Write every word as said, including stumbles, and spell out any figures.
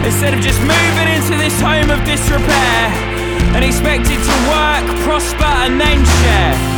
instead of just moving into this home of disrepair and expected to work, prosper and then share.